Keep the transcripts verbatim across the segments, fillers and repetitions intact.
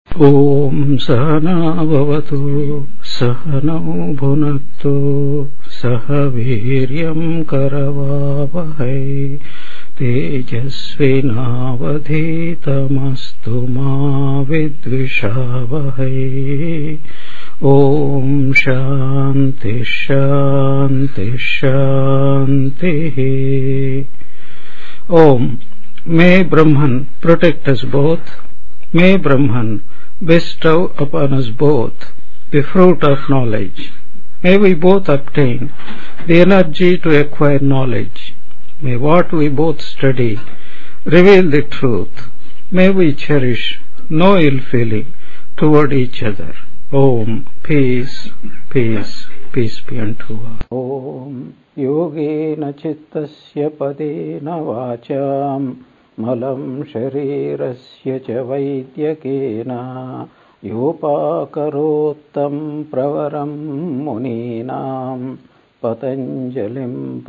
Om Sahana Bhavatu Sahana Bhunaktu Sahaviryam Karavavahai Tejasvinavadhitamastu ma vidvishavahai. Om Shanti Shanti Shanti. Om. May Brahman protect us both. May Brahman bestow upon us both the fruit of knowledge. May we both obtain the energy to acquire knowledge. May what we both study reveal the truth. May we cherish no ill feeling toward each other. Om. Peace, peace, peace be unto all. Om. Yogena chittasya padena vacham malam sharirasya cha vaidyakena yopakarottam pravaram muninam patanjalim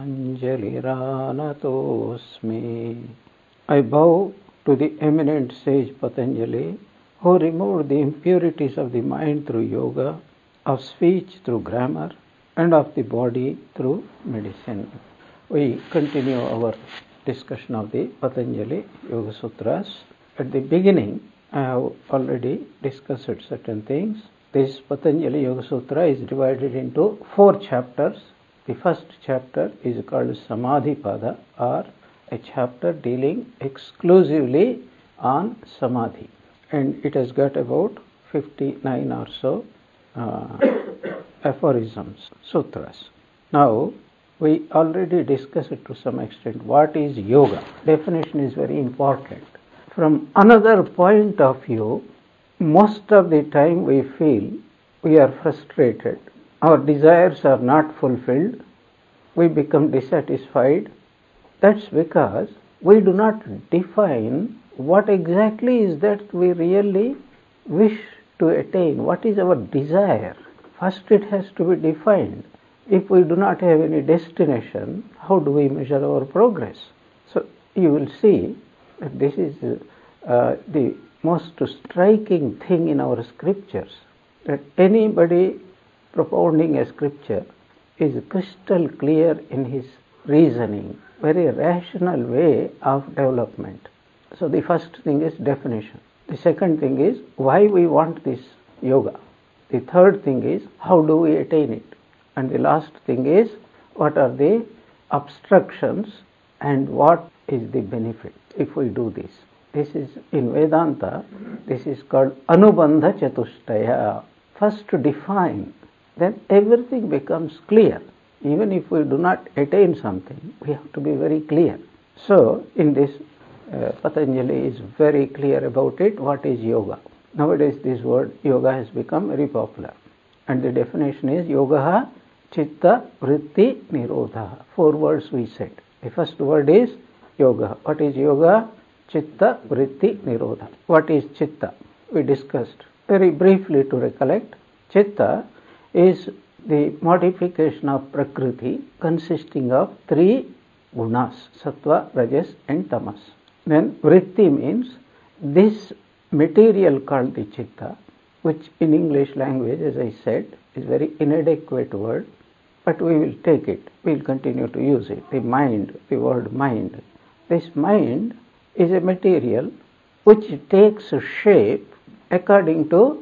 pranjaliranatosmi. I bow to the eminent sage Patanjali, who removed the impurities of the mind through yoga, of speech through grammar, and of the body through medicine. We continue our discussion of the Patanjali Yoga Sutras. At the beginning, I have already discussed certain things. This Patanjali Yoga Sutra is divided into four chapters. The first chapter is called Samadhipada, or a chapter dealing exclusively on Samadhi. And it has got about fifty-nine or so uh, aphorisms, sutras. Now, we already discussed it to some extent. What is yoga? Definition is very important. From another point of view, most of the time we feel we are frustrated. Our desires are not fulfilled. We become dissatisfied. That's because we do not define what exactly is that we really wish to attain. What is our desire? First it has to be defined. If we do not have any destination, how do we measure our progress? So you will see that this is uh, the most striking thing in our scriptures, that anybody propounding a scripture is crystal clear in his reasoning, very rational way of development. So the first thing is definition. The second thing is why we want this yoga. The third thing is how do we attain it. And the last thing is what are the obstructions and what is the benefit if we do this. This is in Vedanta, this is called Anubandha Chatushtaya. First to define, then everything becomes clear. Even if we do not attain something, we have to be very clear. So in this, uh, Patanjali is very clear about it, what is yoga. Nowadays this word yoga has become very popular. And the definition is yogaha chitta vritti nirodha. Four words we said. The first word is yoga. What is yoga? Chitta vritti nirodha. What is chitta? We discussed very briefly to recollect. Chitta is the modification of Prakriti consisting of three gunas, sattva, rajas and tamas. Then vritti means this material called the chitta, which in English language, as I said, is very inadequate word, but we will take it. We will continue to use it. The mind, the word mind. This mind is a material which takes a shape according to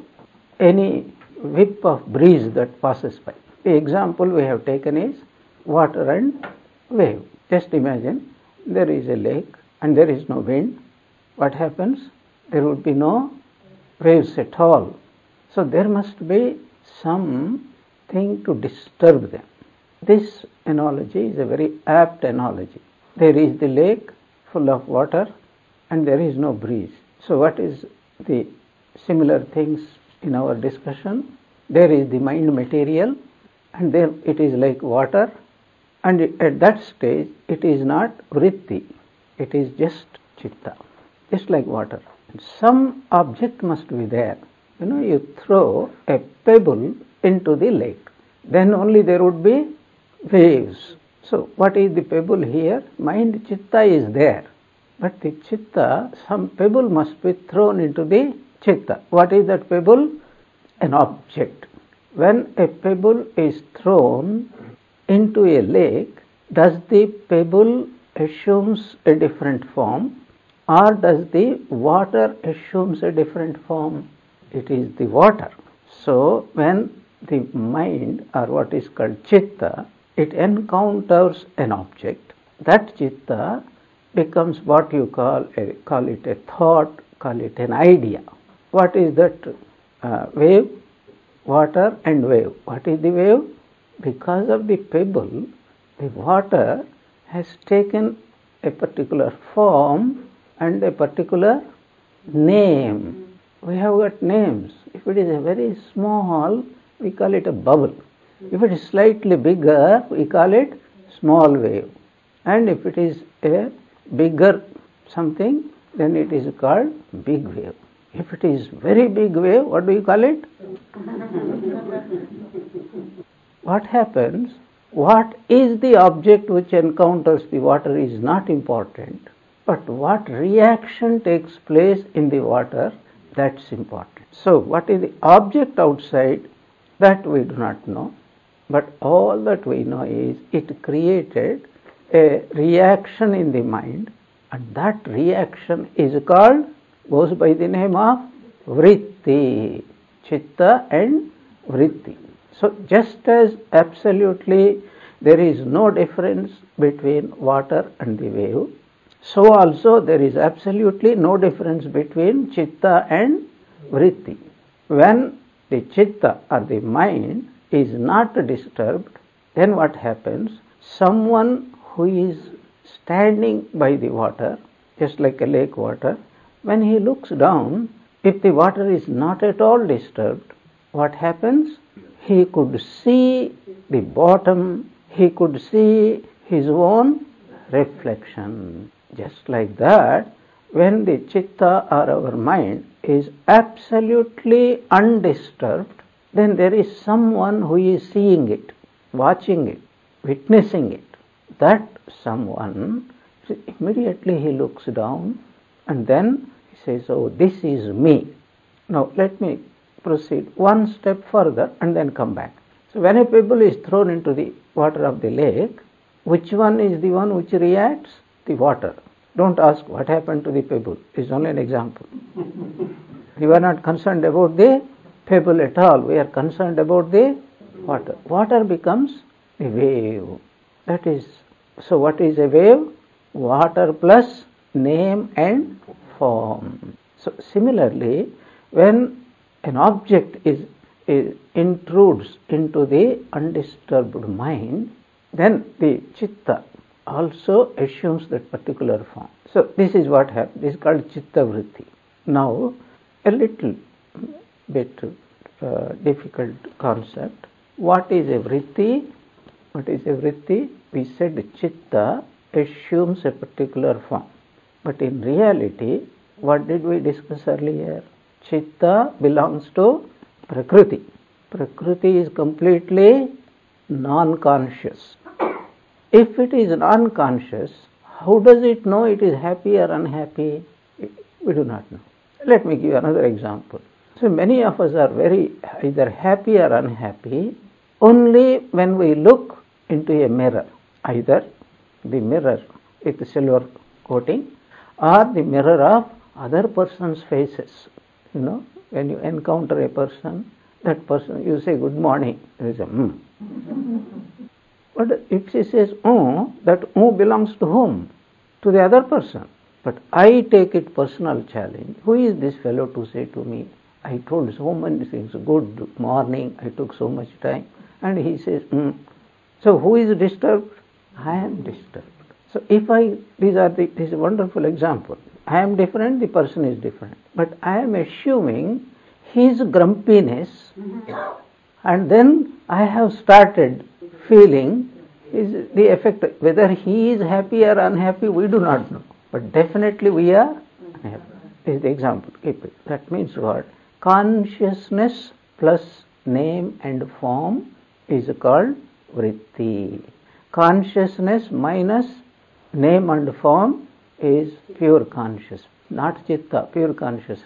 any whip of breeze that passes by. The example we have taken is water and wave. Just imagine there is a lake and there is no wind. What happens? There would be no waves at all. So there must be something to disturb them. This analogy is a very apt analogy. There is the lake full of water and there is no breeze. So what is the similar things in our discussion? There is the mind material and there it is like water, and at that stage it is not vritti, it is just chitta, just like water. Some object must be there. You know, you throw a pebble into the lake, then only there would be waves. So what is the pebble here? Mind chitta is there, but the chitta, some pebble must be thrown into the chitta. What is that pebble? An object. When a pebble is thrown into a lake, does the pebble assumes a different form, or does the water assumes a different form? It is the water. So when the mind, or what is called chitta, it encounters an object, that chitta becomes what you call a, call it a thought, call it an idea. What is that uh, wave? Water and wave. What is the wave? Because of the pebble, the water has taken a particular form and a particular name. We have got names. If it is a very small, we call it a bubble. If it is slightly bigger, we call it small wave. And if it is a bigger something, then it is called big wave. If it is very big wave, what do you call it? What happens? What is the object which encounters the water is not important, but what reaction takes place in the water, that's important. So what is the object outside, that we do not know, but all that we know is it created a reaction in the mind, and that reaction is called, goes by the name of vritti, chitta and vritti. So just as absolutely there is no difference between water and the wave, so also there is absolutely no difference between chitta and vritti. When the chitta or the mind is not disturbed, then what happens? Someone who is standing by the water, just like a lake water, when he looks down, if the water is not at all disturbed, what happens? He could see the bottom, he could see his own reflection. Just like that, when the chitta or our mind is absolutely undisturbed, then there is someone who is seeing it, watching it, witnessing it. That someone, immediately he looks down and then he says, oh, this is me. Now let me proceed one step further and then come back. So when a pebble is thrown into the water of the lake, which one is the one which reacts? The water. Don't ask what happened to the pebble. It's only an example. We are not concerned about the pebble at all. We are concerned about the water. Water becomes a wave. That is, so what is a wave? Water plus name and form. So similarly, when an object is, is intrudes into the undisturbed mind, then the chitta also assumes that particular form. So this is what happens. This is called chitta vritti. Now, a little bit uh, difficult concept. What is a vritti? What is a vritti? We said chitta assumes a particular form. But in reality, what did we discuss earlier? Chitta belongs to prakriti. Prakriti is completely non-conscious. If it is unconscious, how does it know it is happy or unhappy? We do not know. Let me give another example. So many of us are very either happy or unhappy only when we look into a mirror, either the mirror with the silver coating or the mirror of other person's faces. You know, when you encounter a person, that person, you say good morning, there is a mm. But if she says oh, that oh belongs to whom? To the other person. But I take it personal challenge. Who is this fellow to say to me, I told so many things, good morning, I took so much time, and he says mm. So who is disturbed? I am disturbed. So if I, these are the, this is a wonderful example. I am different, the person is different. But I am assuming his grumpiness, and then I have started feeling is the effect. Whether he is happy or unhappy, we do not know. But definitely we are unhappy. This is the example. Keep it. That means what? Consciousness plus name and form is called vritti. Consciousness minus name and form is pure consciousness, not chitta, pure consciousness.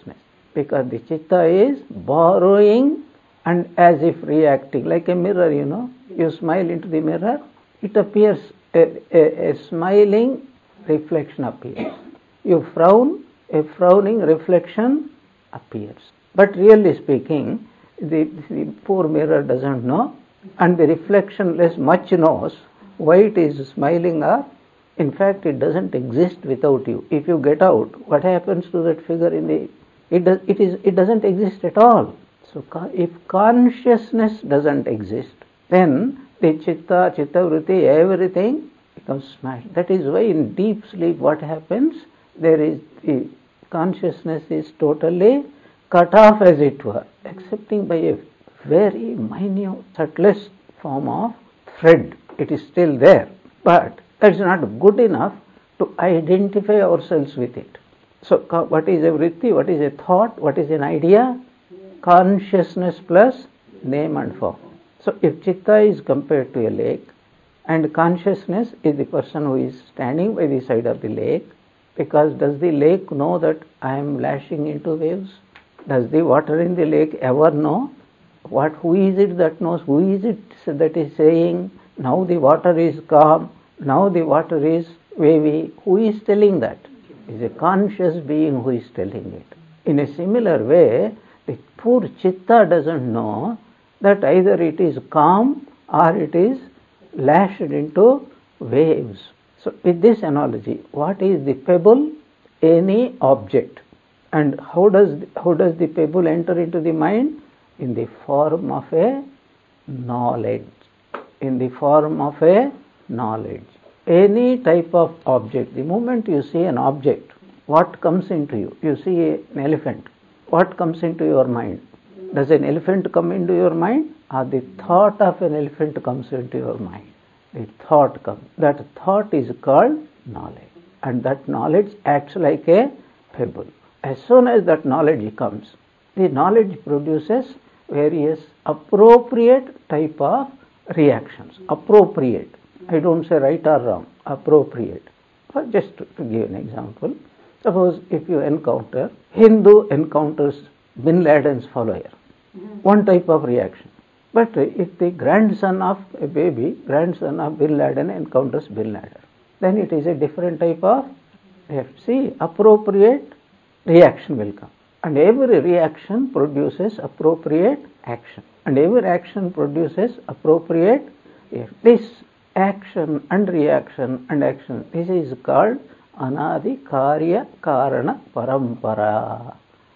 because the chitta is borrowing and as if reacting, like a mirror, you know. You smile into the mirror, it appears, a, a, a smiling reflection appears. You frown, a frowning reflection appears. But really speaking, the, the poor mirror doesn't know, and the reflectionless much knows why it is smiling or, in fact, it doesn't exist without you. If you get out, what happens to that figure in the, it, does, it, is, it doesn't exist at all. So if consciousness doesn't exist, then the chitta, chitta vritti, everything becomes smile. That is why in deep sleep what happens, there is, the consciousness is totally cut off, as it were, excepting by a very minute, subtlest form of thread. It is still there, but that's not good enough to identify ourselves with it. So what is a vritti, what is a thought, what is an idea? Consciousness plus name and form. So if chitta is compared to a lake, and consciousness is the person who is standing by the side of the lake, because does the lake know that I am lashing into waves? Does the water in the lake ever know? What? Who is it that knows? Who is it that is saying, now the water is calm, now the water is wavy? Who is telling that? It is a conscious being who is telling it. In a similar way, the poor chitta doesn't know that either it is calm or it is lashed into waves. So with this analogy, what is the pebble? Any object. And how does how does the pebble enter into the mind? In the form of a knowledge. In the form of a knowledge. Any type of object. The moment you see an object, what comes into you? You see an elephant. What comes into your mind? Does an elephant come into your mind? Or the thought of an elephant comes into your mind? The thought comes. That thought is called knowledge. And that knowledge acts like a pebble. As soon as that knowledge comes, the knowledge produces various appropriate type of reactions. Appropriate. I don't say right or wrong. Appropriate. Or just to, to give an example, suppose if you encounter, Hindu encounters Bin Laden's follower. One type of reaction. But if the grandson of a baby, grandson of Bin Laden encounters Bin Laden, then it is a different type of reaction. See, appropriate reaction will come. And every reaction produces appropriate action. And every action produces appropriate reaction. This action and reaction and action, this is called Anadi Karya Karana Parampara.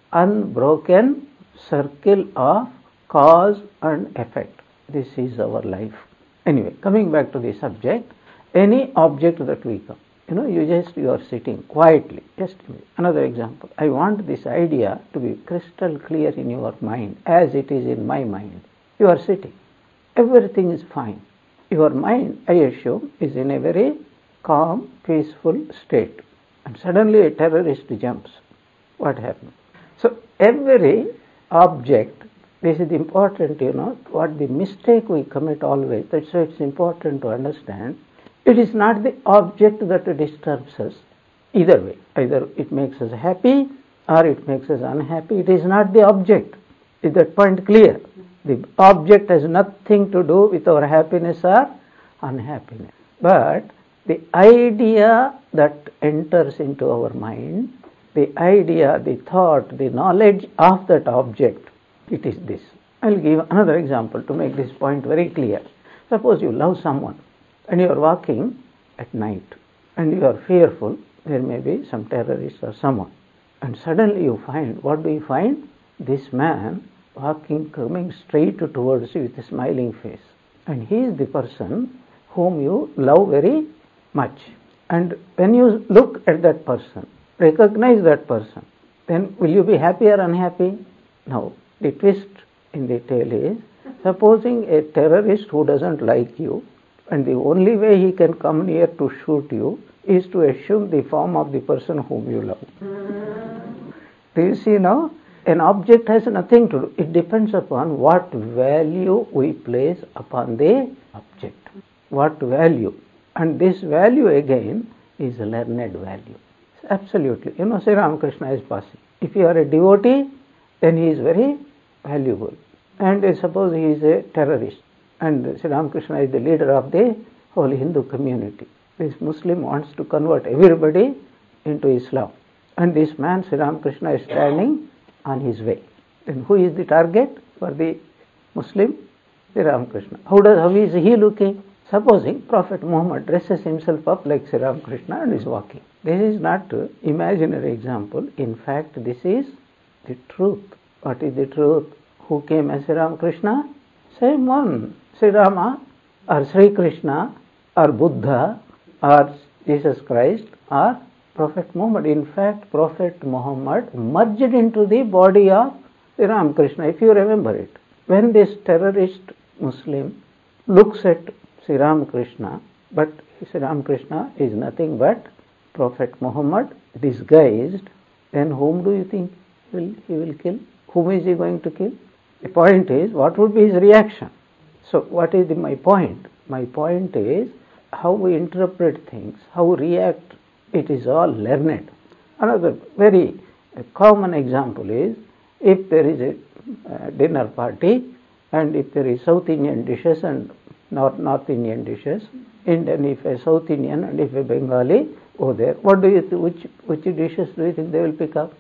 Unbroken circle of cause and effect. This is our life. Anyway, coming back to the subject, any object that we come, you know, you just, you are sitting quietly. Just another example. I want this idea to be crystal clear in your mind as it is in my mind. You are sitting. Everything is fine. Your mind, I assume, is in a very calm, peaceful state. And suddenly a terrorist jumps. What happens? So every object, this is important, you know, what the mistake we commit always. That's why it's important to understand. It is not the object that disturbs us. Either way, either it makes us happy or it makes us unhappy. It is not the object. Is that point clear? The object has nothing to do with our happiness or unhappiness. But the idea that enters into our mind, the idea, the thought, the knowledge of that object, it is this. I'll give another example to make this point very clear. Suppose you love someone and you are walking at night and you are fearful, there may be some terrorist or someone. And suddenly you find, what do you find? This man walking, coming straight towards you with a smiling face. And he is the person whom you love very much. And when you look at that person, recognize that person, then will you be happy or unhappy? Now, the twist in the tale is, supposing a terrorist who doesn't like you, and the only way he can come near to shoot you is to assume the form of the person whom you love. Do you see now? An object has nothing to do. It depends upon what value we place upon the object. What value? And this value again is learned value. Absolutely. You know, Sri Ramakrishna is passing. If you are a devotee, then he is very valuable. And uh, suppose he is a terrorist, and Sri Ramakrishna is the leader of the whole Hindu community. This Muslim wants to convert everybody into Islam, and this man Sri Ramakrishna is standing on his way. Then who is the target for the Muslim? Sri Ramakrishna. How does how is he looking? Supposing Prophet Muhammad dresses himself up like Sri Ramakrishna and is walking. This is not an imaginary example. In fact, this is the truth. What is the truth? Who came as Sri Ramakrishna? Same one. Sri Rama or Sri Krishna or Buddha or Jesus Christ or Prophet Muhammad. In fact, Prophet Muhammad merged into the body of Sri Ramakrishna, if you remember it. When this terrorist Muslim looks at Sri Ramakrishna, but Sri Ramakrishna is nothing but Prophet Muhammad disguised, then whom do you think he will, he will kill? Whom is he going to kill? The point is, what would be his reaction? So what is the, my point? My point is how we interpret things, how we react. It is all learned. Another very common example is, if there is a uh, dinner party and if there is South Indian dishes and North, North Indian dishes, Indian if a South Indian and if a Bengali go there, what do you th- which which dishes do you think they will pick up?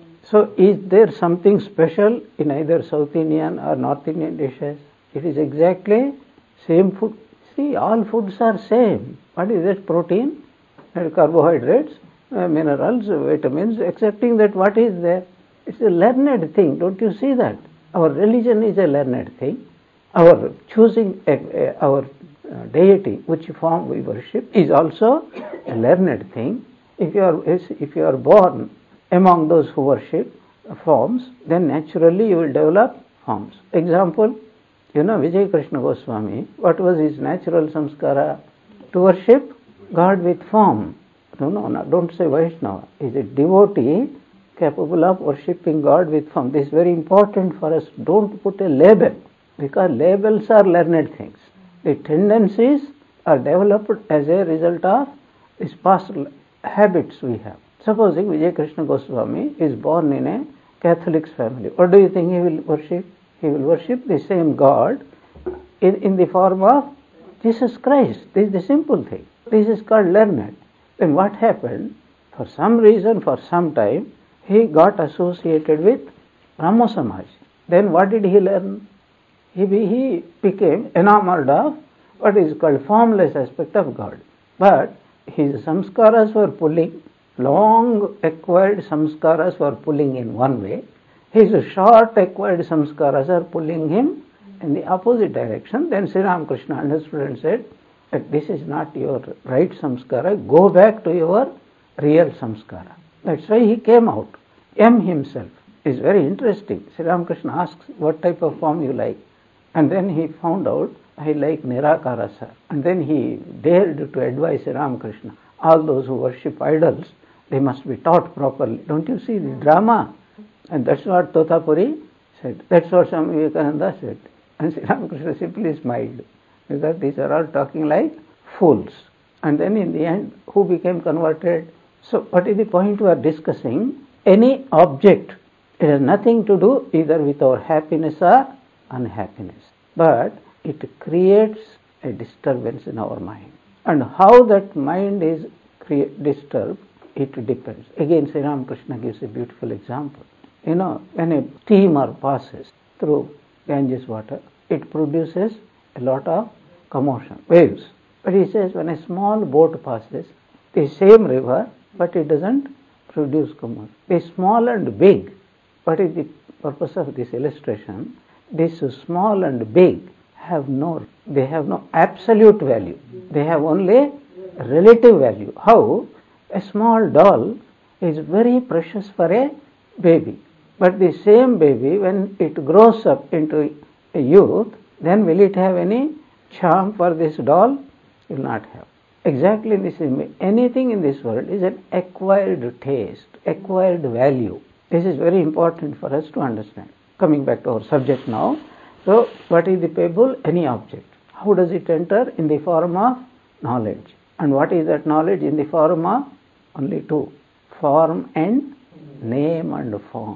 So is there something special in either South Indian or North Indian dishes? It is exactly same food. See, all foods are same. What is that? Protein, and carbohydrates, uh, minerals, vitamins, excepting that what is there? It's a learned thing. Don't you see that? Our religion is a learned thing. Our choosing a, a, our uh, deity, which form we worship, is also a learned thing. If you are if you are born among those who worship forms, then naturally you will develop forms. Example, you know Vijay Krishna Goswami, what was his natural samskara? To worship God with form. No, no, no, don't say Vaishnava. He is a devotee capable of worshipping God with form. This is very important for us. Don't put a label, because labels are learned things. The tendencies are developed as a result of these past habits we have. Supposing Vijay Krishna Goswami is born in a Catholic family, what do you think he will worship? He will worship the same God in, in the form of Jesus Christ. This is the simple thing. This is called learned. Then what happened? For some reason, for some time, he got associated with Brahmo Samaj. Then what did he learn? He, he became enamored of what is called formless aspect of God. But his samskaras were pulling, long acquired samskaras were pulling in one way. His short acquired samskaras are pulling him in the opposite direction. Then Sri Ramakrishna understood and said that this is not your right samskara. Go back to your real samskara. That's why he came out. M himself is very interesting. Sri Ramakrishna asks, what type of form you like? And then he found out, I like Nirakara, sir. And then he dared to advise Sri Ramakrishna. All those who worship idols, they must be taught properly. Don't you see the drama? And that's what Totapuri said. That's what Swami Vivekananda said. And Sri Ramakrishna simply smiled, because these are all talking like fools. And then in the end, who became converted? So what is the point we are discussing? Any object, it has nothing to do either with our happiness or unhappiness, but it creates a disturbance in our mind. And how that mind is create, disturbed, it depends. Again, Sri Ramakrishna gives a beautiful example. You know, when a steamer passes through Ganges water, it produces a lot of commotion, waves. But he says when a small boat passes the same river, but it doesn't produce commotion. The small and big, what is the purpose of this illustration? This small and big have no, they have no absolute value. They have only relative value. How? A small doll is very precious for a baby. But the same baby, when it grows up into a youth, then will it have any charm for this doll? It will not have. Exactly the same way. Anything in this world is an acquired taste, acquired value. This is very important for us to understand. Coming back to our subject now. So, what is the pebble? Any object. How does it enter? In the form of knowledge. And what is that knowledge? In the form of only two. Form and name and form.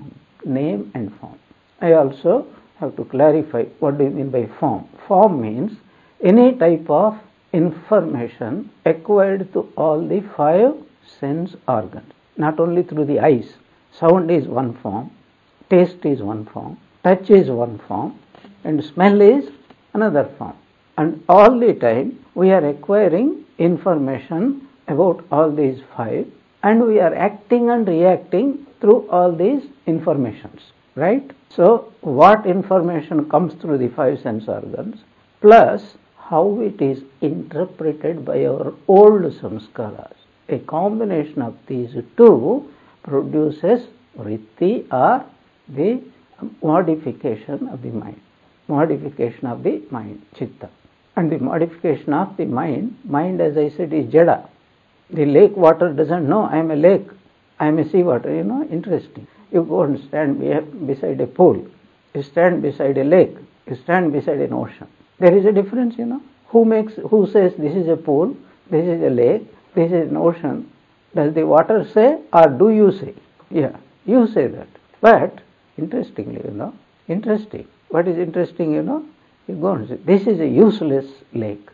name and form. I also have to clarify what do you mean by form. Form means any type of information acquired to all the five sense organs, not only through the eyes. Sound is one form, taste is one form, touch is one form, and smell is another form. And all the time we are acquiring information about all these five, and we are acting and reacting through all these informations, right? So what information comes through the five sense organs, plus how it is interpreted by our old samskaras. A combination of these two produces vritti, or the modification of the mind. Modification of the mind, chitta. And the modification of the mind, mind as I said is jada. The lake water doesn't know I am a lake, I am a sea water, you know, interesting. You go and stand beside a pool, you stand beside a lake, you stand beside an ocean. There is a difference, you know. Who makes, who says this is a pool, this is a lake, this is an ocean? Does the water say, or do you say? Yeah, you say that. But interestingly, you know, interesting. What is interesting, you know? You go and say, this is a useless lake.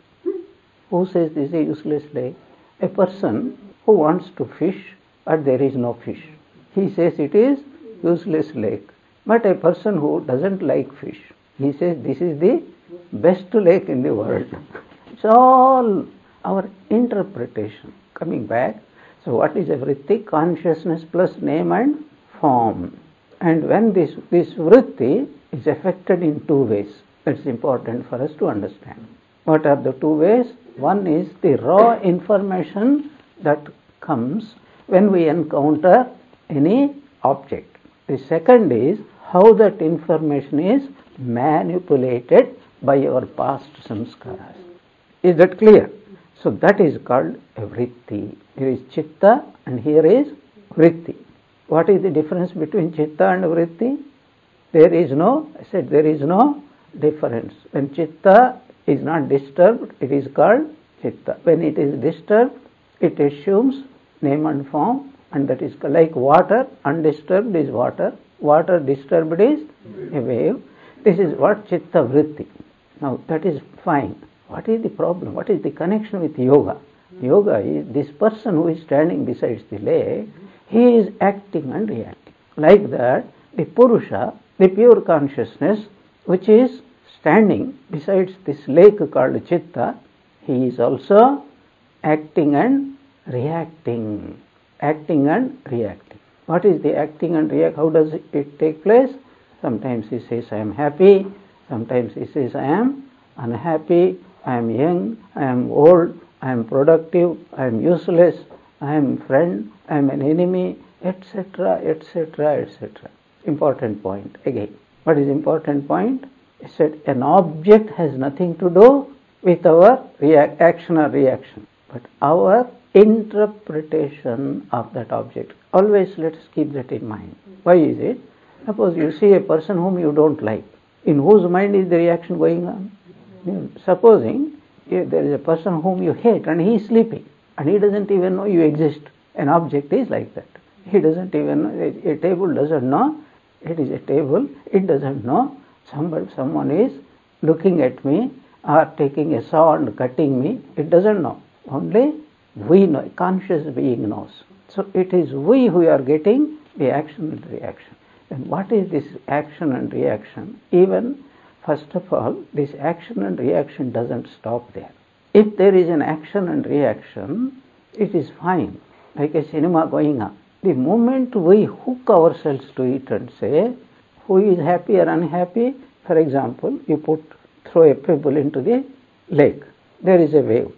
Who says this is a useless lake? A person who wants to fish, but there is no fish. He says it is useless lake. But a person who doesn't like fish, he says this is the best lake in the world. It's all our interpretation. Coming back, so what is a vritti? Consciousness plus name and form. And when this, this vritti is affected in two ways, that's important for us to understand. What are the two ways? One is the raw information that comes when we encounter any object. The second is how that information is manipulated by our past samskaras. Is that clear? So that is called a vritti. Here is chitta and here is vritti. What is the difference between chitta and vritti? There is no, I said there is no difference. When chitta is not disturbed, it is called chitta. When it is disturbed, it assumes name and form, and that is like water. Undisturbed is water. Water disturbed is a wave. This is what chitta vritti. Now that is fine. What is the problem? What is the connection with yoga? Yoga is this person who is standing beside the lake, he is acting and reacting. Like that, the Purusha, the pure consciousness, which is standing beside this lake called Chitta, he is also acting and reacting. Acting and reacting. What is the acting and react? How does it take place? Sometimes he says, I am happy. Sometimes he says, I am unhappy. I am young. I am old. I am productive. I am useless. I am friend. I am an enemy, et cetera, et cetera, et cetera. Important point again. What is important point? It said an object has nothing to do with our react, action or reaction, but our interpretation of that object. Always let us keep that in mind. Why is it? Suppose you see a person whom you don't like. In whose mind is the reaction going on? Supposing there is a person whom you hate and he is sleeping and he doesn't even know you exist. An object is like that. He doesn't even know. A table doesn't know it is a table. It doesn't know somebody, someone is looking at me or taking a saw and cutting me. It doesn't know. Only we know. Conscious being knows. So it is we who are getting the action and reaction. And what is this action and reaction? Even first of all, this action and reaction doesn't stop there. If there is an action and reaction, it is fine, like a cinema going on. The moment we hook ourselves to it and say, who is happy or unhappy? For example, you put throw a pebble into the lake. There is a wave.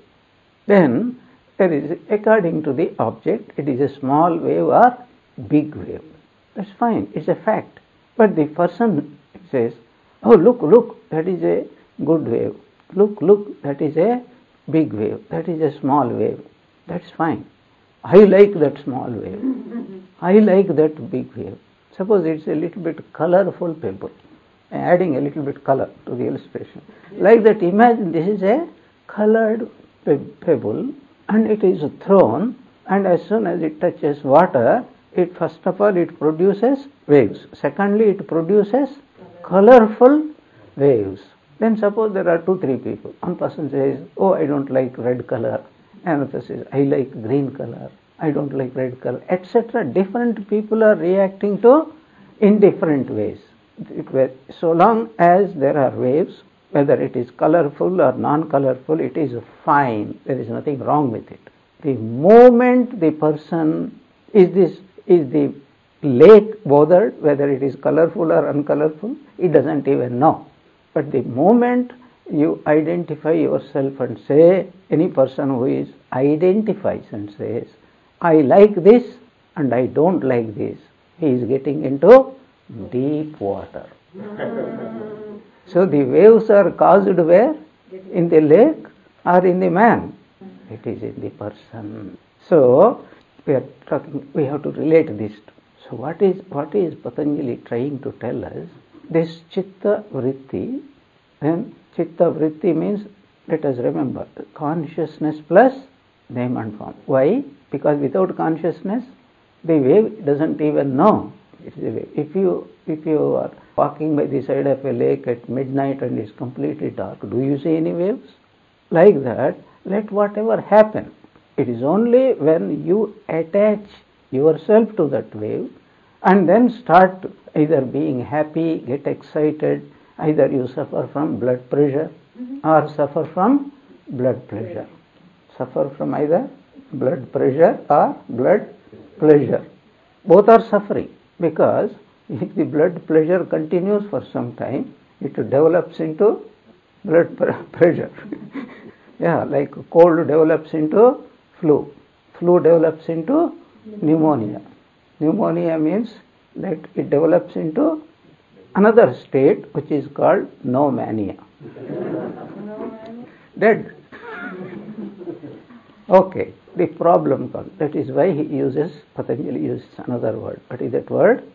Then there is, according to the object, it is a small wave or big wave. That's fine. It's a fact. But the person says, oh, look, look, that is a good wave. Look, look, that is a big wave. That is a small wave. That's fine. I like that small wave. I like that big wave. Suppose it's a little bit colorful pebble. Adding a little bit color to the illustration. Like that, imagine this is a colored pebble and it is thrown, and as soon as it touches water, It first of all it produces waves. Secondly, it produces colorful waves. Then suppose there are two, three people. One person says, "Oh, I don't like red color." Another says, "I like green color. I don't like red color," et cetera. Different people are reacting to in different ways. So long as there are waves, whether it is colorful or non-colorful, it is fine. There is nothing wrong with it. The moment the person is this is the lake bothered, whether it is colorful or uncolorful, it doesn't even know. But the moment you identify yourself and say, any person who is identifies and says, "I like this and I don't like this," he is getting into deep water. So the waves are caused where? In the lake or in the man? It is in the person. So we are talking, we have to relate this. So what is what is Patanjali trying to tell us? This chitta vritti, then chitta vritti means, let us remember, consciousness plus name and form. Why? Because without consciousness, the wave doesn't even know it is a wave. If you if you are walking by the side of a lake at midnight and it's completely dark, do you see any waves? Like that, let whatever happen. It is only when you attach yourself to that wave and then start either being happy, get excited, either you suffer from blood pressure or suffer from blood pressure. Suffer from either blood pressure or blood pleasure. Both are suffering, because if the blood pressure continues for some time, it develops into blood pressure. Yeah, like cold develops into flu. Flu develops into pneumonia. Pneumonia means that it develops into another state which is called no mania. Dead. Okay, the problem comes. That is why he uses, Patanjali uses another word. What is that word?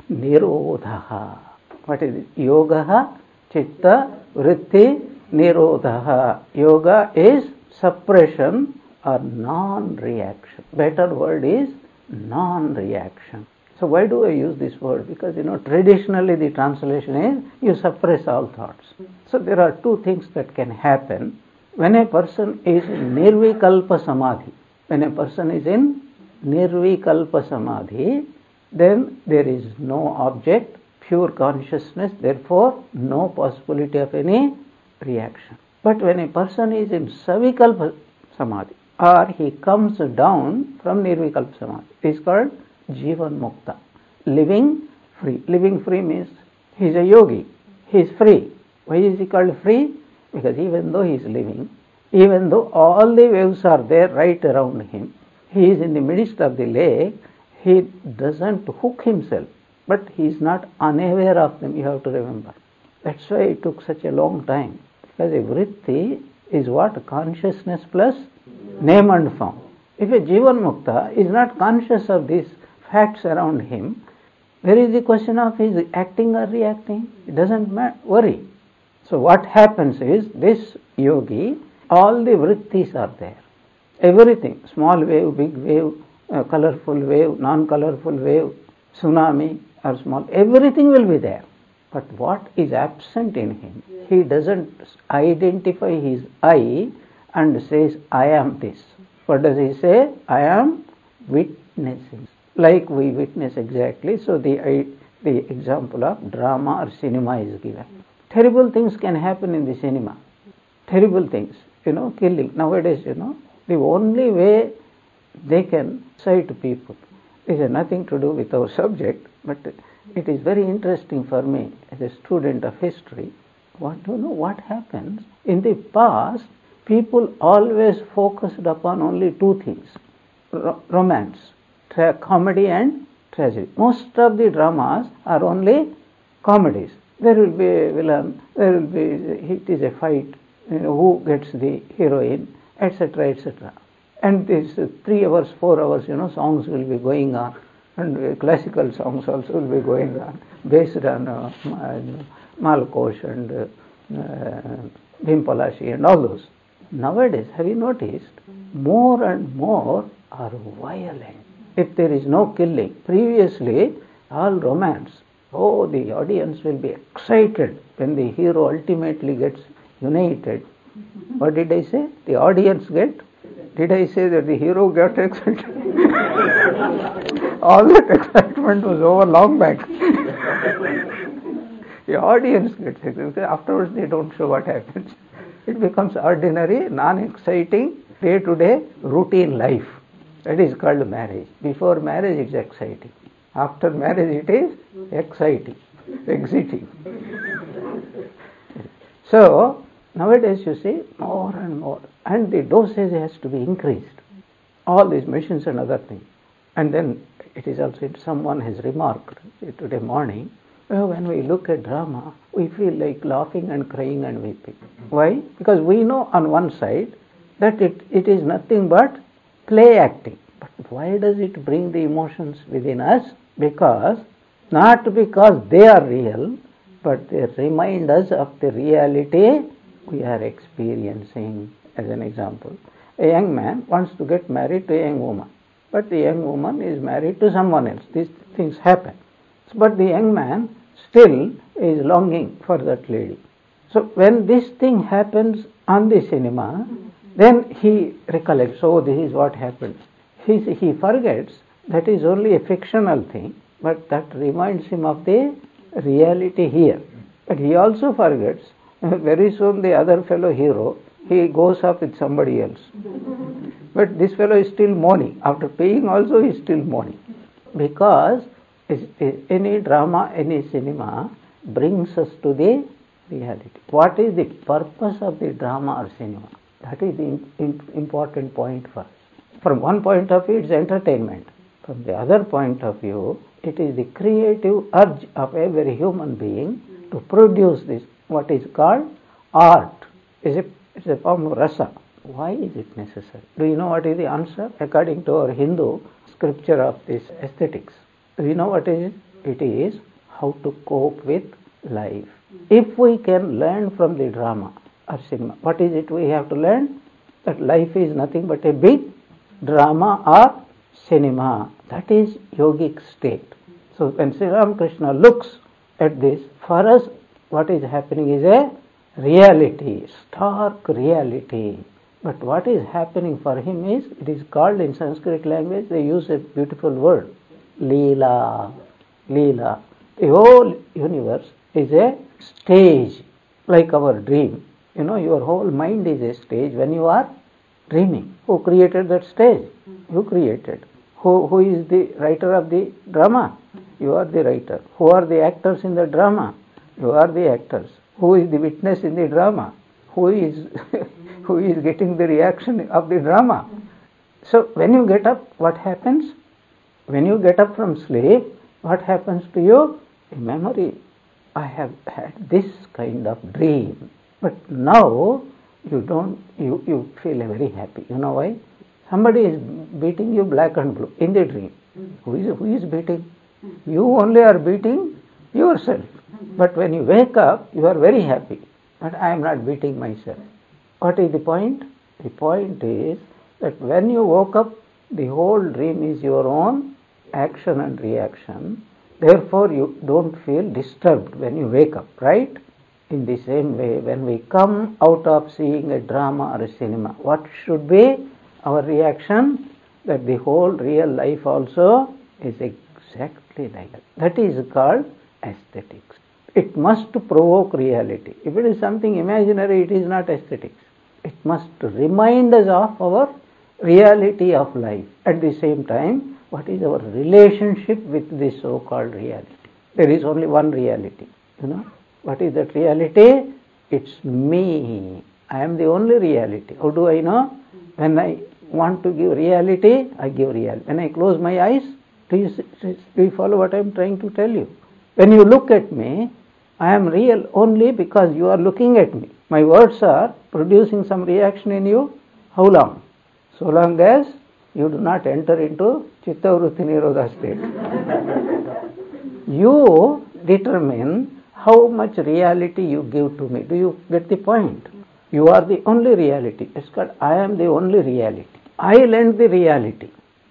Nirodhaha. What is it? Yogaha, chitta, vritti, nirodhaha. Yoga is suppression or non-reaction. Better word is non-reaction. So why do I use this word? Because, you know, traditionally the translation is you suppress all thoughts. So there are two things that can happen when a person is in nirvikalpa samadhi. When a person is in nirvikalpa samadhi, then there is no object, pure consciousness, therefore no possibility of any reaction. But when a person is in savikalpa samadhi, or he comes down from nirvikalpa samadhi, it is called Jivan Mukta, living free. Living free means he is a yogi, he is free. Why is he called free? Because even though he is living, even though all the waves are there right around him, he is in the midst of the lake, he doesn't hook himself, but he is not unaware of them, you have to remember. That's why it took such a long time. Because a vritti is what? Consciousness plus name and form. If a Jivan Mukta is not conscious of these facts around him, where is the question of his acting or reacting? It doesn't matter, worry. So what happens is, this yogi, all the vrittis are there. Everything, small wave, big wave, uh, colorful wave, non-colorful wave, tsunami or small, everything will be there. But what is absent in him? He doesn't identify his I and says, "I am this." What does he say? "I am witnessing." Like we witness exactly. So the, I, the example of drama or cinema is given. Terrible things can happen in the cinema. Terrible things, you know, killing. Nowadays, you know, the only way they can say to people, this has nothing to do with our subject, but it is very interesting for me as a student of history. Want to know what happens? In the past, people always focused upon only two things, ro- romance, tra- comedy and tragedy. Most of the dramas are only comedies. There will be a villain, there will be, it is a fight, you know, who gets the heroine, et cetera, et cetera. And these three hours, four hours, you know, songs will be going on, and classical songs also will be going on, based on uh, Malkosh and uh, Bhimpalashi and all those. Nowadays, have you noticed, more and more are violent. if there is no killing. Previously, all romance, oh, the audience will be excited when the hero ultimately gets united. What did I say? The audience get? Did I say that the hero got excited? All that excitement was over long back. The audience gets excited because afterwards they don't show what happens. It becomes ordinary, non-exciting, day-to-day routine life. That is called marriage. Before marriage it's exciting. After marriage it is exciting, exciting. So, nowadays you see more and more. And the dosage has to be increased. All these machines and other things. And then it is also, someone has remarked today morning, well, when we look at drama, we feel like laughing and crying and weeping. Why? Because we know on one side that it, it is nothing but play acting. But why does it bring the emotions within us? Because, not because they are real, but they remind us of the reality we are experiencing. As an example, a young man wants to get married to a young woman, but the young woman is married to someone else. These things happen. But the young man still is longing for that lady. So when this thing happens on the cinema, then he recollects, oh, this is what happened. He, he forgets that is only a fictional thing, but that reminds him of the reality here. But he also forgets, very soon the other fellow hero, he goes up with somebody else. But this fellow is still mourning. After paying also, he is still mourning. Because any drama, any cinema brings us to the reality. What is the purpose of the drama or cinema? That is the important point for us. From one point of view, it's entertainment. From the other point of view, it is the creative urge of every human being to produce this, what is called art. It's a, it's a form of rasa. Why is it necessary? Do you know what is the answer? According to our Hindu scripture of this aesthetics. Do you know what is it? It is how to cope with life. If we can learn from the drama or cinema, what is it we have to learn? That life is nothing but a big drama or cinema. That is yogic state. So when Sri Ramakrishna looks at this, for us what is happening is a reality, stark reality. But what is happening for him is, it is called in Sanskrit language, they use a beautiful word, Leela. Leela. The whole universe is a stage, like our dream. You know, your whole mind is a stage when you are dreaming. Who created that stage? You created. Who, who is the writer of the drama? You are the writer. Who are the actors in the drama? You are the actors. Who is the witness in the drama? Who is who is getting the reaction of the drama? So when you get up, what happens? When you get up from sleep, what happens to you? A memory. I have had this kind of dream. But now you don't, you, you feel very happy. You know why? Somebody is beating you black and blue in the dream. Who is, who is beating? You only are beating yourself. But when you wake up, you are very happy. But I am not beating myself. What is the point? The point is that when you woke up, the whole dream is your own action and reaction. Therefore, you don't feel disturbed when you wake up, right? In the same way, when we come out of seeing a drama or a cinema, what should be our reaction? That the whole real life also is exactly like that. That is called aesthetics. It must provoke reality. If it is something imaginary, it is not aesthetics. It must remind us of our reality of life. At the same time, what is our relationship with this so-called reality? There is only one reality. You know, what is that reality? It's me. I am the only reality. How do I know? When I want to give reality, I give reality. When I close my eyes, do you, do you follow what I am trying to tell you? When you look at me, I am real only because you are looking at me. My words are producing some reaction in you. How long? So long as you do not enter into Chitta-Vritti Nirodha state. You determine how much reality you give to me. Do you get the point? You are the only reality. It's called I am the only reality. I lend the reality.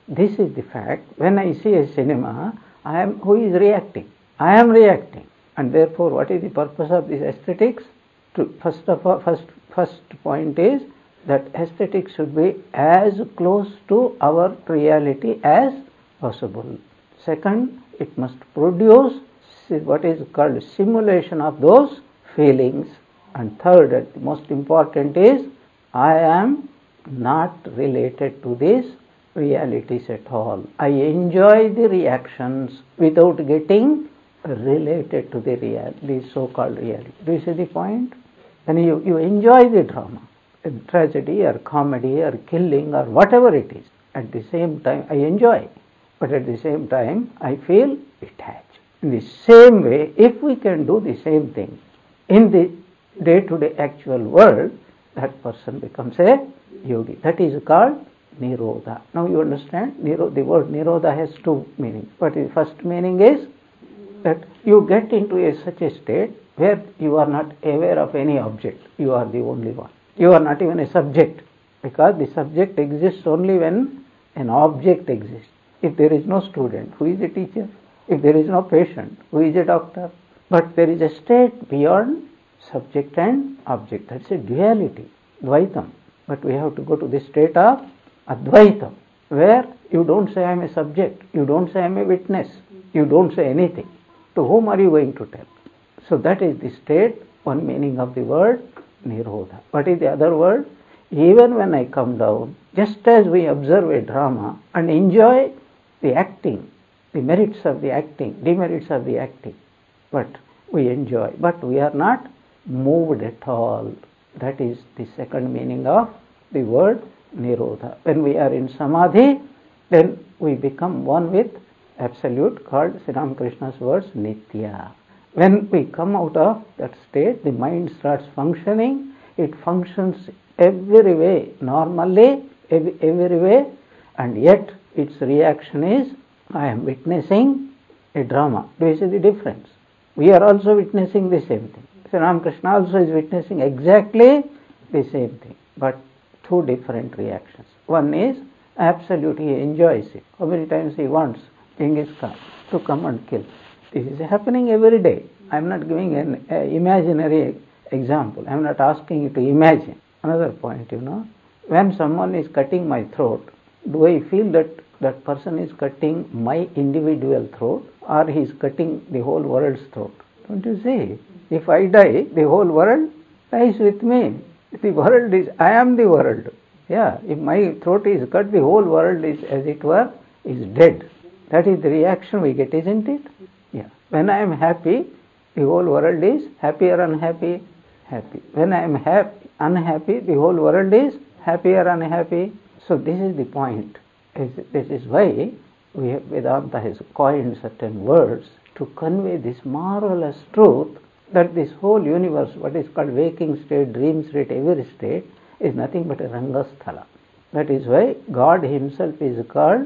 This is the fact. When I see a cinema, I am who is reacting? I am reacting. And therefore, what is the purpose of this aesthetics? To, first of all, first, first point is that aesthetics should be as close to our reality as possible. Second, it must produce what is called simulation of those feelings. And third, and the most important is, I am not related to these realities at all. I enjoy the reactions without getting related to the real, the so-called reality. Do you see the point? Then you, you enjoy the drama, tragedy or comedy or killing or whatever it is. At the same time, I enjoy. But at the same time, I feel detached. In the same way, if we can do the same thing in the day-to-day actual world, that person becomes a yogi. That is called Nirodha. Now you understand, Niro, the word Nirodha has two meanings. But the first meaning is that you get into a, such a state where you are not aware of any object. You are the only one. You are not even a subject, because the subject exists only when an object exists. If there is no student, who is a teacher? If there is no patient, who is a doctor? But there is a state beyond subject and object. That's a duality, Dvaitam. But we have to go to the state of Advaitam, where you don't say I am a subject, you don't say I am a witness, you don't say anything. To whom are you going to tell? So that is the state, one meaning of the word Nirodha. What is the other word? Even when I come down, just as we observe a drama and enjoy the acting, the merits of the acting, demerits of the acting, but we enjoy, but we are not moved at all. That is the second meaning of the word Nirodha. When we are in Samadhi, then we become one with Absolute, called Sri Ramakrishna's words, Nitya. When we come out of that state, the mind starts functioning. It functions every way, normally, every, every way, and yet its reaction is, I am witnessing a drama. Do you see the difference? We are also witnessing the same thing. Sri Ramakrishna also is witnessing exactly the same thing, but two different reactions. One is absolute, he enjoys it. How many times he wants Genghis Khan to come and kill? This is happening every day. I am not giving an uh, imaginary example. I am not asking you to imagine. Another point, you know, when someone is cutting my throat, do I feel that that person is cutting my individual throat, or he is cutting the whole world's throat? Don't you see? If I die, the whole world dies with me. The world is, I am the world. Yeah, if my throat is cut, the whole world is, as it were, is dead. That is the reaction we get, isn't it? Yeah. When I am happy, the whole world is happy or unhappy? Happy. When I am happy, unhappy, the whole world is happy or unhappy? So this is the point. This is why we have, Vedanta has coined certain words to convey this marvelous truth that this whole universe, what is called waking state, dream state, every state, is nothing but a Rangasthala. That is why God himself is called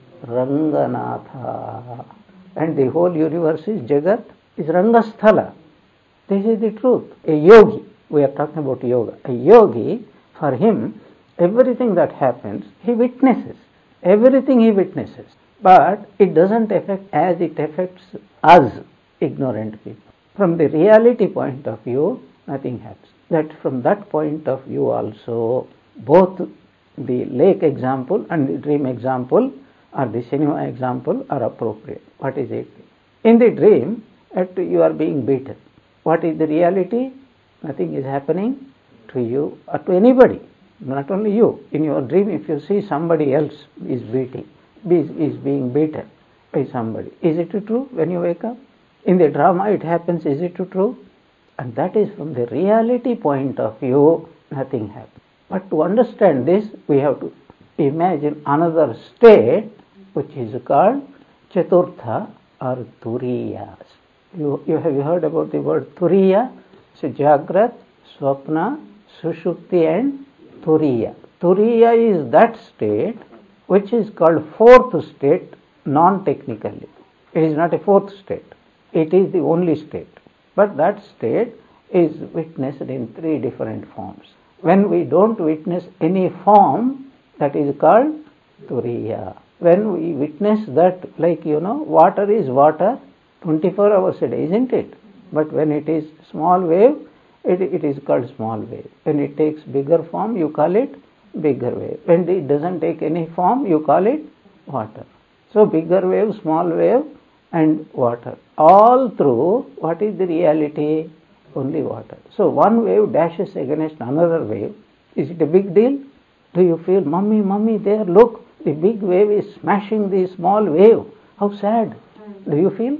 Ranganatha. And the whole universe is Jagat, is Rangasthala. This is the truth. A yogi, we are talking about yoga. A yogi, for him, everything that happens, he witnesses. Everything he witnesses. But it doesn't affect as it affects us, ignorant people. From the reality point of view, nothing happens. That from that point of view also, both the lake example and the dream example or the cinema example are appropriate. What is it? In the dream, at you are being beaten. What is the reality? Nothing is happening to you or to anybody. Not only you. In your dream, if you see somebody else is beating, is, is being beaten by somebody, is it true when you wake up? In the drama it happens, is it true? And that is from the reality point of view, nothing happens. But to understand this, we have to imagine another state which is called Chaturtha or Turiya. You, you have heard about the word Turiya? So Jagrat, Swapna, Sushupti and Turiya. Turiya is that state which is called fourth state non-technically. It is not a fourth state. It is the only state. But that state is witnessed in three different forms. When we don't witness any form, that is called Turiya. when we witness that, like, you know, water is water twenty-four hours a day, isn't it? But when it is small wave, it, it is called small wave. When it takes bigger form, you call it bigger wave. When it doesn't take any form, you call it water. So bigger wave, small wave, and water. All through, what is the reality? Only water. So one wave dashes against another wave. Is it a big deal? Do you feel, Mummy, Mummy, there, look, the big wave is smashing the small wave. How sad. Do you feel?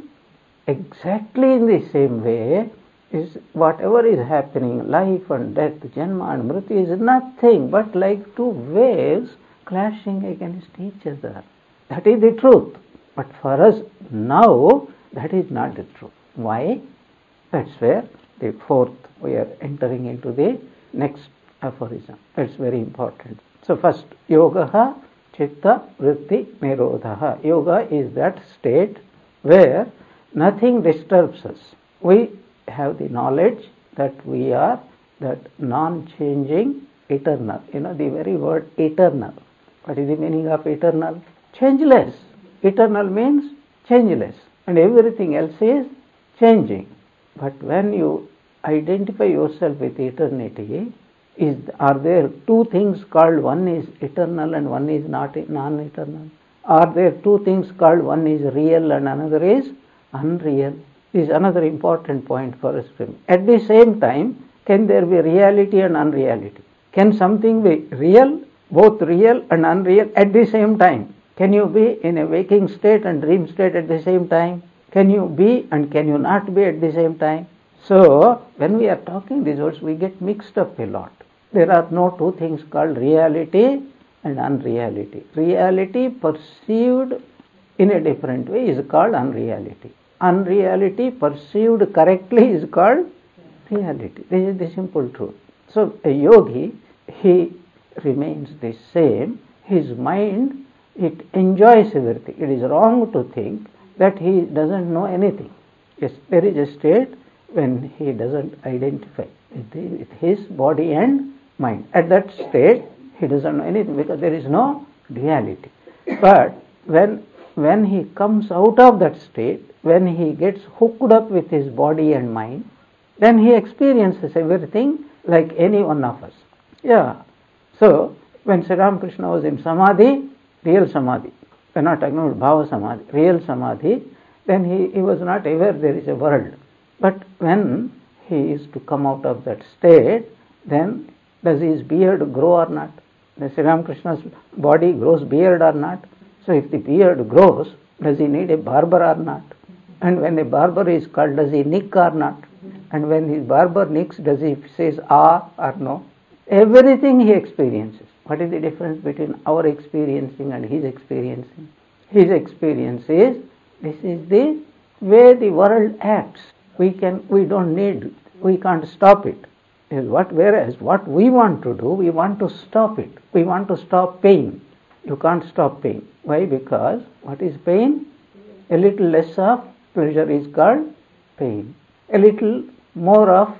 Exactly in the same way, is whatever is happening, life and death, Janma and Mriti, is nothing but like two waves clashing against each other. That is the truth. But for us now, that is not the truth. Why? That's where the fourth, we are entering into the next aphorism. That's very important. So first, yogaha chitta vritti nirodhaha. Yoga is that state where nothing disturbs us. We have the knowledge that we are that non-changing eternal. You know the very word eternal. What is the meaning of eternal? Changeless. Eternal means changeless. And everything else is changing. But when you identify yourself with eternity, is are there two things called one is eternal and one is not non-eternal? Are there two things called one is real and another is unreal? Is another important point for us to. At the same time, can there be reality and unreality? Can something be real, both real and unreal at the same time? Can you be in a waking state and dream state at the same time? Can you be and can you not be at the same time? So, when we are talking these words, we get mixed up a lot. There are no two things called reality and unreality. Reality perceived in a different way is called unreality. Unreality perceived correctly is called reality. This is the simple truth. So, a yogi, he remains the same. His mind, it enjoys everything. It is wrong to think that he doesn't know anything. Yes, there is a state when he doesn't identify with his body and mind. At that state, he doesn't know anything because there is no duality. But when when he comes out of that state, when he gets hooked up with his body and mind, then he experiences everything like any one of us. Yeah. So, when Sri Ramakrishna was in Samadhi, real Samadhi, we're not talking about Bhava Samadhi, real Samadhi, then he, he was not aware there is a world. But when he is to come out of that state, then does his beard grow or not? Does Sri Ramakrishna's body grows beard or not? So if the beard grows, does he need a barber or not? And when a barber is called, does he nick or not? And when his barber nicks, does he says ah or no? Everything he experiences. What is the difference between our experiencing and his experiencing? His experience is, this is the way the world acts. We can, we don't need, we can't stop it. Is what, whereas what we want to do, we want to stop it. We want to stop pain. You can't stop pain. Why? Because what is pain? A little less of pleasure is called pain. A little more of,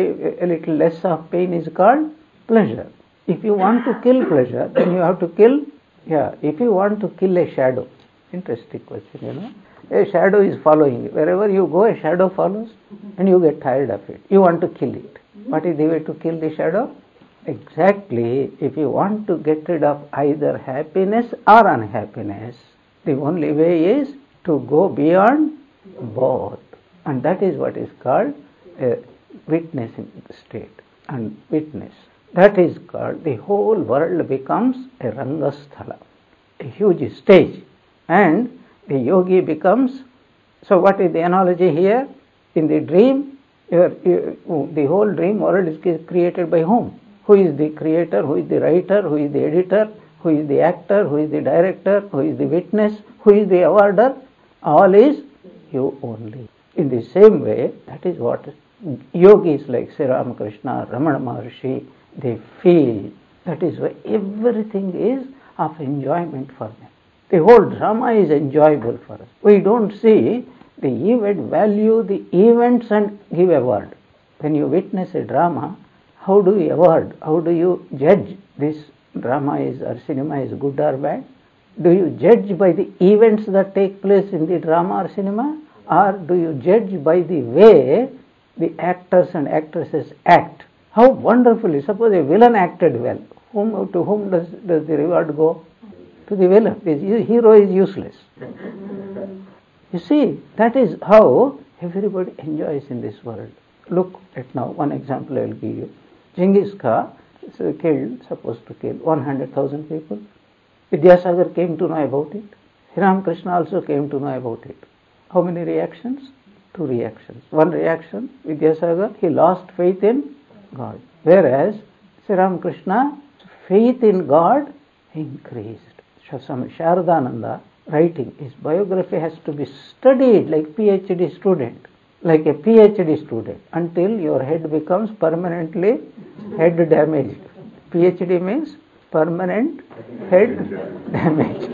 a little less of pain is called pleasure. If you want to kill pleasure, then you have to kill, yeah, if you want to kill a shadow, interesting question, you know. A shadow is following you. Wherever you go, a shadow follows and you get tired of it. You want to kill it. What is the way to kill the shadow? Exactly, if you want to get rid of either happiness or unhappiness, the only way is to go beyond both. And that is what is called a witnessing state and witness. That is called, the whole world becomes a Rangasthala, a huge stage. And the yogi becomes, so what is the analogy here? In the dream, your, your, the whole dream world is created by whom? Who is the creator? Who is the writer? Who is the editor? Who is the actor? Who is the director? Who is the witness? Who is the awarder? All is you only. In the same way, that is what yogis like Sri Ramakrishna, Ramana Maharshi, they feel. That is why everything is of enjoyment for them. The whole drama is enjoyable for us. We don't see the event, value the events and give award. When you witness a drama, how do you award? How do you judge this drama is or cinema is good or bad? Do you judge by the events that take place in the drama or cinema? Or do you judge by the way the actors and actresses act? How wonderfully, suppose a villain acted well. Whom, to whom does, does the reward go? To the villain. The hero is useless. You see, that is how everybody enjoys in this world. Look at now, one example I will give you. Genghis Khan killed, supposed to kill one hundred thousand people. Vidyasagar came to know about it. Sri Ramakrishna also came to know about it. How many reactions? Two reactions. One reaction, Vidyasagar, he lost faith in God. Whereas Sri Ramakrishna, faith in God increased. Swami Sharadananda writing, his biography has to be studied like PhD student, like a PhD student, until your head becomes permanently head damaged. PhD means permanent head damage.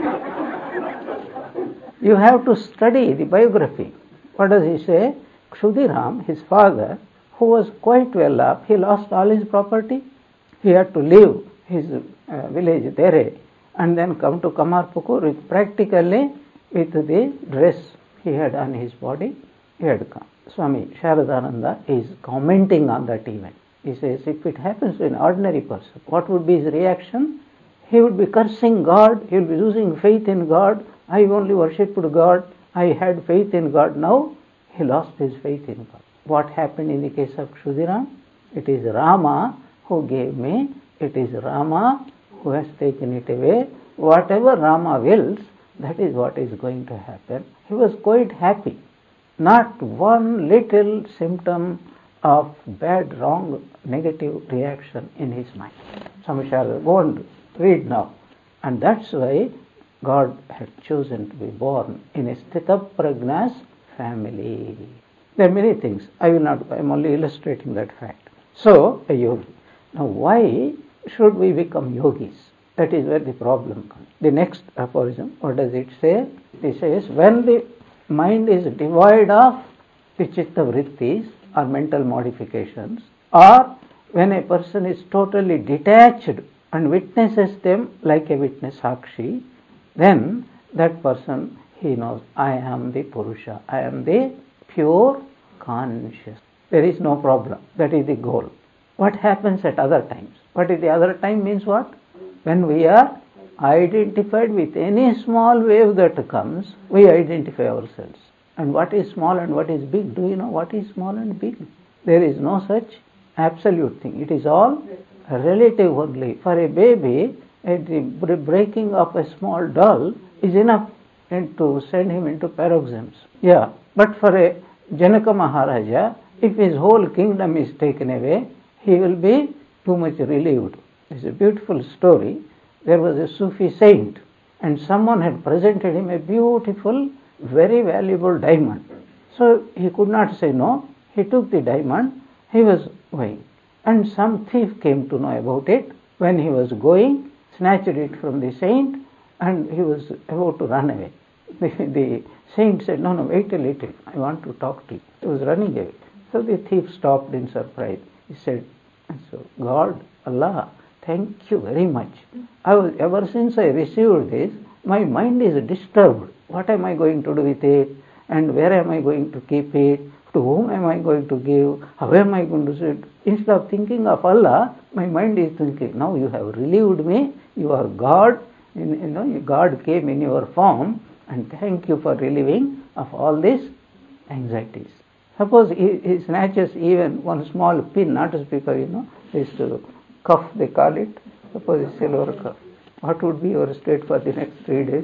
You have to study the biography. What does he say? Kshudiram, his father, who was quite well off, he lost all his property. He had to leave his uh, village Dere and then come to Kamarpukur with practically with the dress he had on his body, he had come. Swami Sharadananda is commenting on that event. He says, if it happens to an ordinary person, what would be his reaction? He would be cursing God, he would be losing faith in God. I only worshipped God, I had faith in God. Now he lost his faith in God. What happened in the case of Kshudiram? It is Rama who gave me, it is Rama who has taken it away. Whatever Rama wills, that is what is going to happen. He was quite happy. Not one little symptom of bad, wrong, negative reaction in his mind. Samashara, go and read now. And that's why God had chosen to be born in a Sthitaprajna's family. There are many things. I will not, I am only illustrating that fact. So, a yogi. Now, why should we become yogis? That is where the problem comes. The next aphorism, what does it say? It says, when the mind is devoid of the chitta vrittis or mental modifications, or when a person is totally detached and witnesses them like a witness sakshi, then that person, he knows, I am the Purusha, I am the pure conscious. There is no problem. That is the goal. What happens at other times? What is the other time means what? When we are identified with any small wave that comes, we identify ourselves. And what is small and what is big? Do you know what is small and big? There is no such absolute thing. It is all relative only. For a baby, the breaking of a small doll is enough to send him into paroxysms. Yeah, but for a Janaka Maharaja, if his whole kingdom is taken away, he will be too much relieved. It's a beautiful story. There was a Sufi saint, and someone had presented him a beautiful, very valuable diamond. So he could not say no. He took the diamond. He was going. And some thief came to know about it. When he was going, snatched it from the saint, and he was about to run away. The, the saint said, no, no, wait a little. I want to talk to you. He was running away. So the thief stopped in surprise. He said, so God, Allah, thank you very much. I was, ever since I received this, my mind is disturbed. What am I going to do with it? And where am I going to keep it? To whom am I going to give? How am I going to do it? Instead of thinking of Allah, my mind is thinking, now you have relieved me. You are God. You know, God came in your form, and thank you for relieving of all these anxieties. Suppose he, he snatches even one small pin, not a speaker, you know, this uh, cuff they call it. Suppose a silver cuff. What would be your state for the next three days?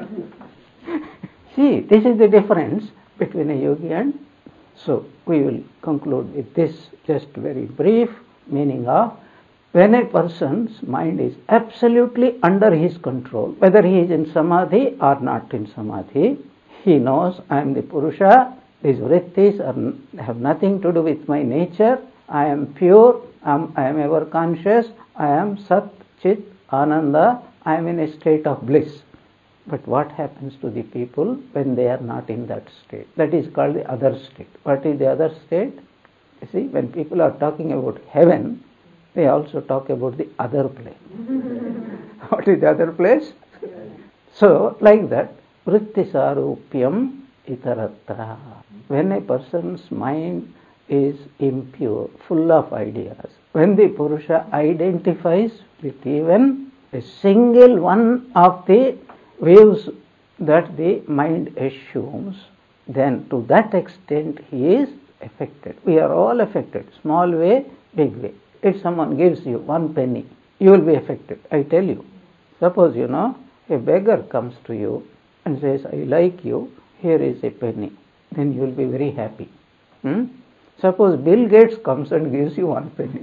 See, this is the difference between a yogi and... So, we will conclude with this just very brief meaning of when a person's mind is absolutely under his control, whether he is in samadhi or not in samadhi, he knows I am the Purusha, these vrittis are, have nothing to do with my nature, I am pure, I am, I am ever conscious, I am Sat, Chit, Ananda, I am in a state of bliss. But what happens to the people when they are not in that state? That is called the other state. What is the other state? You see, when people are talking about heaven, they also talk about the other place. What is the other place? So, like that, vrittisarupyam itaratra. When a person's mind is impure, full of ideas, when the Purusha identifies with even a single one of the waves that the mind assumes, then to that extent he is affected. We are all affected, small way, big way. If someone gives you one penny, you will be affected, I tell you. Suppose, you know, a beggar comes to you and says, I like you, here is a penny. Then you will be very happy. Hmm? Suppose Bill Gates comes and gives you one penny.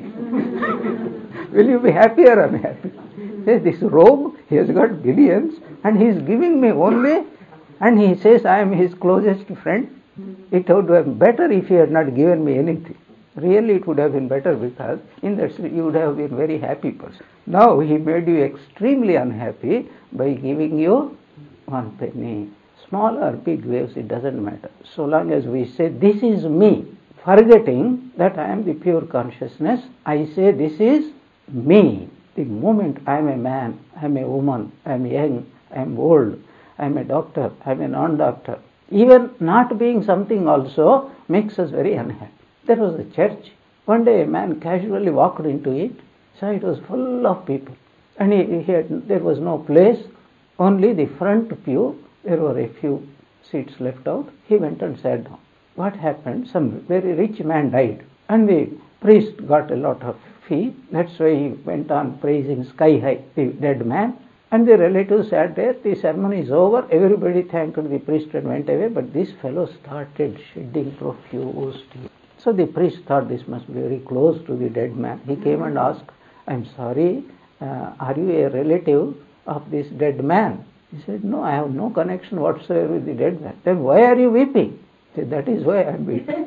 Will you be happy or unhappy? Says, this rogue, he has got billions and he is giving me only, and he says I am his closest friend. It would have been better if he had not given me anything. Really it would have been better, because in that you would have been a very happy person. Now he made you extremely unhappy by giving you one penny. Small or big waves, it doesn't matter. So long as we say, this is me, forgetting that I am the pure consciousness, I say this is me. The moment I am a man, I am a woman, I am young, I am old, I am a doctor, I am a non-doctor. Even not being something also makes us very unhappy. There was a church. One day a man casually walked into it, so it was full of people. And he, he had, there was no place, only the front pew, there were a few seats left out. He went and sat down. What happened? Some very rich man died, and the priest got a lot of fee. That's why he went on praising sky high the dead man. And the relatives sat there. The ceremony is over. Everybody thanked the priest and went away. But this fellow started shedding profuse tears. So the priest thought this must be very close to the dead man. He came and asked, I'm sorry, uh, are you a relative of this dead man? He said, no, I have no connection whatsoever with the dead man. Then why are you weeping? He said, that is why I am weeping.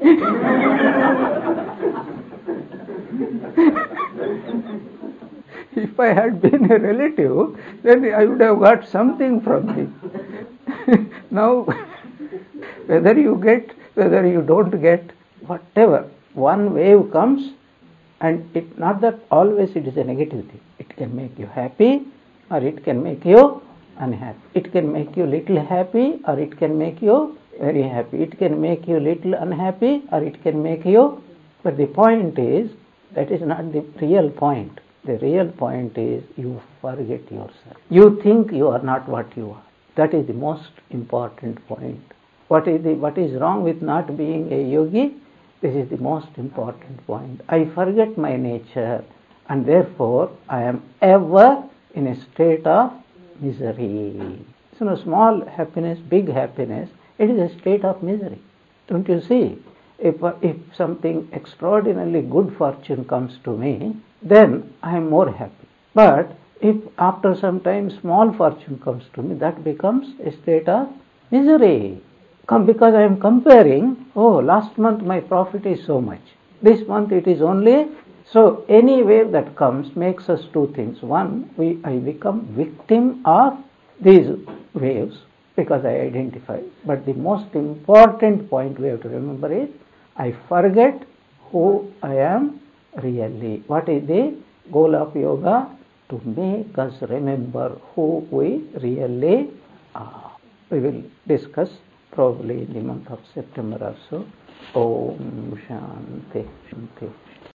If I had been a relative, then I would have got something from him. Now, whether you get, whether you don't get, whatever, one wave comes, and it not that always it is a negative thing. It can make you happy, or it can make you unhappy. It can make you little happy, or it can make you very happy. It can make you little unhappy, or it can make you... But the point is, that is not the real point. The real point is, you forget yourself. You think you are not what you are. That is the most important point. What is the, what is wrong with not being a yogi? This is the most important point. I forget my nature, and therefore I am ever in a state of misery. So no small happiness, big happiness, it is a state of misery. Don't you see? If, if something extraordinarily good fortune comes to me, then I am more happy. But if after some time small fortune comes to me, that becomes a state of misery. Come, because I am comparing, oh, last month my profit is so much. This month it is only... So any wave that comes makes us two things. One, we I become victim of these waves because I identify. But the most important point we have to remember is, I forget who I am really. What is the goal of yoga? To make us remember who we really are. We will discuss probably in the month of September or so. Om Shanti Shanti.